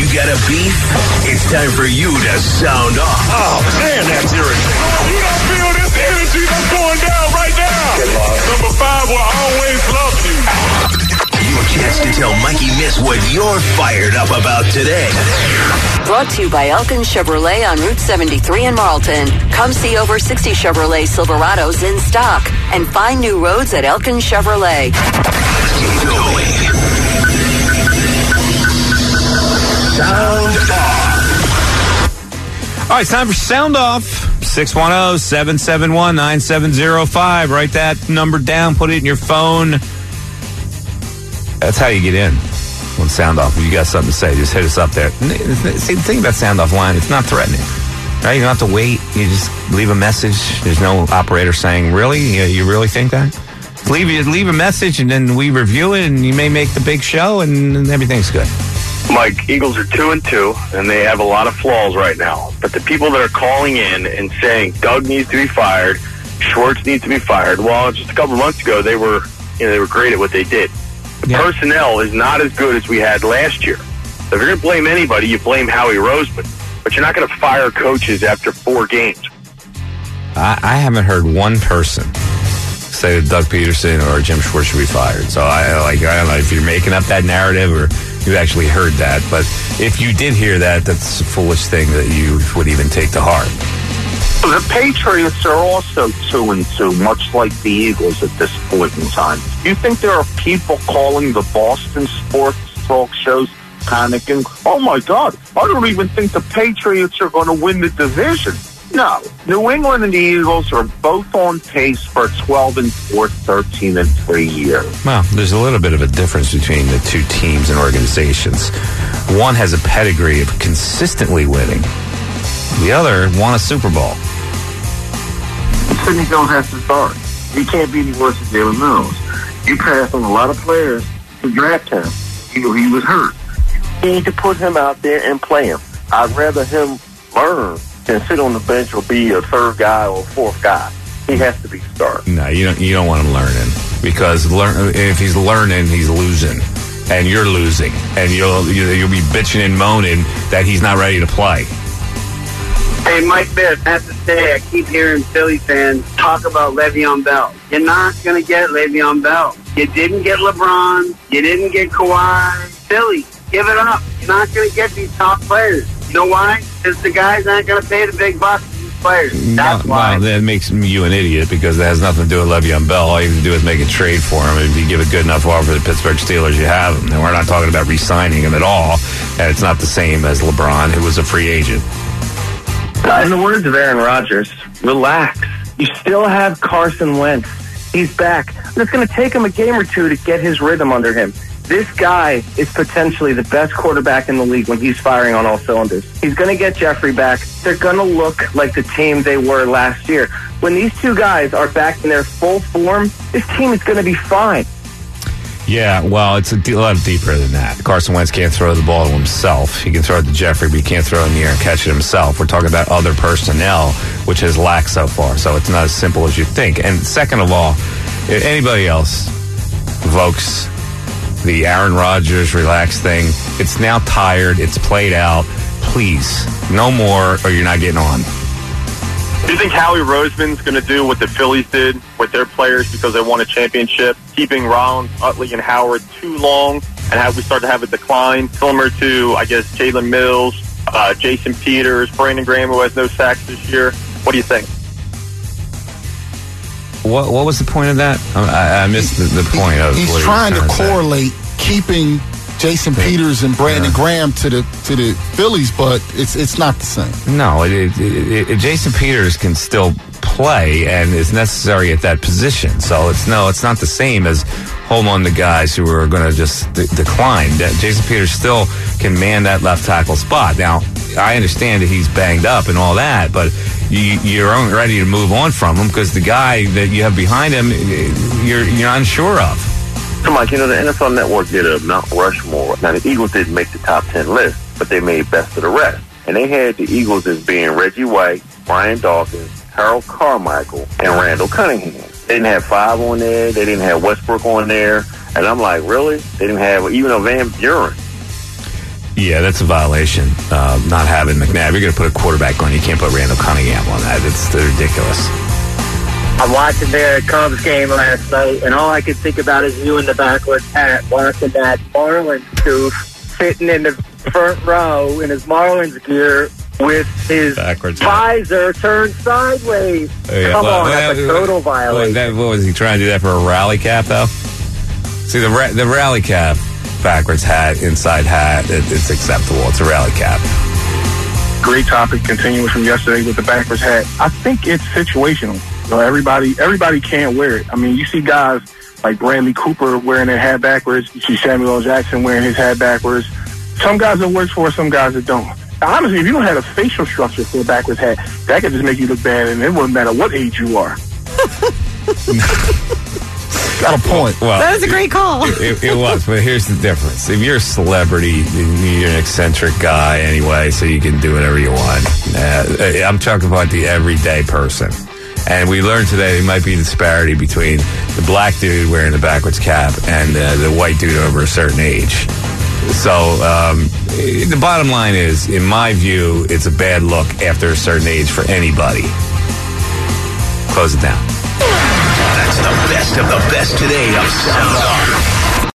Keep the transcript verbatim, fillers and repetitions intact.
You got a beef? It's time for you to sound off. Oh, man, that's irritating. You don't feel this energy that's going down right now. Number five will always love you. Your chance to tell Mikey Miss what you're fired up about today. Brought to you by Elkin Chevrolet on Route seventy-three in Marlton. Come see over sixty Chevrolet Silverados in stock and find new roads at Elkin Chevrolet. Keep going. Sound off. All right, it's time for Sound Off. six one zero, seven seven one, nine seven zero five. Write that number down. Put it in your phone. That's how you get in on Sound Off. If you got something to say, just hit us up there. See, the thing about Sound Off line, it's not threatening. Right? You don't have to wait. You just leave a message. There's no operator saying, really? You, you really think that? Leave, leave a message, and then we review it, and you may make the big show, and, and everything's good. Mike, Eagles are two and two, and they have a lot of flaws right now. But the people that are calling in and saying Doug needs to be fired, Schwartz needs to be fired, well, just a couple months ago, they were, you know, they were great at what they did. The yeah. personnel is not as good as we had last year. So if you're going to blame anybody, you blame Howie Roseman. But you're not going to fire coaches after four games. I, I haven't heard one person say that Doug Peterson or Jim Schwartz should be fired. So I like I don't know if you're making up that narrative or you actually heard that. But if you did hear that, that's a foolish thing that you would even take to heart. The Patriots are also two and two, much like the Eagles at this point in time. You think there are people calling the Boston sports talk shows panicking? Oh, my God, I don't even think the Patriots are going to win the division. No, New England and the Eagles are both on pace for twelve and four, thirteen and three year. Well, there's a little bit of a difference between the two teams and organizations. One has a pedigree of consistently winning. The other won a Super Bowl. Sidney Jones has to start. He can't be any worse than Jalen Mills. You passed on a lot of players to draft him. You know, he was hurt. You need to put him out there and play him. I'd rather him learn than sit on the bench or be a third guy or a fourth guy. He has to be starting. No, you don't. You don't want him learning because learn, if he's learning, he's losing, and you're losing, and you'll you'll be bitching and moaning that he's not ready to play. Hey, Mike Biff, I have to say, I keep hearing Philly fans talk about Le'Veon Bell. You're not going to get Le'Veon Bell. You didn't get LeBron. You didn't get Kawhi. Philly, give it up. You're not going to get these top players. You know why? Because the guys aren't going to pay the big bucks to these players. That's no, why. Well, that makes you an idiot because that has nothing to do with Le'Veon Bell. All you have to do is make a trade for him. If you give a good enough offer for the Pittsburgh Steelers, you have him. And we're not talking about re-signing him at all. And it's not the same as LeBron, who was a free agent. In the words of Aaron Rodgers, relax. You still have Carson Wentz. He's back. And it's going to take him a game or two to get his rhythm under him. This guy is potentially the best quarterback in the league when he's firing on all cylinders. He's going to get Jeffrey back. They're going to look like the team they were last year. When these two guys are back in their full form, this team is going to be fine. Yeah, well, it's a, d- a lot deeper than that. Carson Wentz can't throw the ball to himself. He can throw it to Jeffrey, but he can't throw it in the air and catch it himself. We're talking about other personnel, which has lacked so far. So it's not as simple as you think. And second of all, if anybody else evokes the Aaron Rodgers relax thing, it's now tired. It's played out. Please, no more or you're not getting on. Do you think Howie Roseman's going to do what the Phillies did with their players because they won a championship, keeping Rollins, Utley, and Howard too long, and have we start to have a decline, similar to, I guess, Jalen Mills, uh, Jason Peters, Brandon Graham, who has no sacks this year? What do you think? What What was the point of that? I, I missed the, the point of. He's what trying, trying to correlate keeping Jason Peters and Brandon yeah. Graham to the to the Phillies, but it's it's not the same. No, it, it, it, it, Jason Peters can still play and is necessary at that position. So it's no, it's not the same as hold on to guys who are going to just de- decline. Jason Peters still can man that left tackle spot. Now, I understand that he's banged up and all that, but you, you're ready to move on from him because the guy that you have behind him, you're you're unsure of. So, Mike, you know, the N F L Network did a Mount Rushmore. Now, the Eagles didn't make the top ten list, but they made best of the rest. And they had the Eagles as being Reggie White, Brian Dawkins, Harold Carmichael, and Randall Cunningham. They didn't have five on there. They didn't have Westbrook on there. And I'm like, really? They didn't have even a Van Buren. Yeah, that's a violation. Uh, not having McNabb. You're going to put a quarterback on. You can't put Randall Cunningham on that. It's ridiculous. I'm watching the Cubs game last night, and all I could think about is you in the backwards hat, watching that Marlins goof sitting in the front row in his Marlins gear with his backwards visor turned sideways. Oh, yeah. Come well, on, that's well, a total violation. That, what was he trying to do that for a rally cap, though? See, the ra- the rally cap, backwards hat, inside hat, it, it's acceptable. It's a rally cap. Great topic, continuing from yesterday with the backwards hat. I think it's situational. You know, everybody, everybody can't wear it. I mean, you see guys like Bradley Cooper wearing their hat backwards. You see Samuel L. Jackson wearing his hat backwards. Some guys it works for, some guys it don't. Honestly, if you don't have a facial structure for a backwards hat, that could just make you look bad, and it wouldn't matter what age you are. Got a point. Well, that was a great call. It, it was, but here's the difference. If you're a celebrity, you're an eccentric guy anyway, so you can do whatever you want. Uh, I'm talking about the everyday person. And we learned today there might be a disparity between the black dude wearing the backwards cap and uh, the white dude over a certain age. So um, the bottom line is, in my view, it's a bad look after a certain age for anybody. Close it down. That's the best of the best today of Sound Off.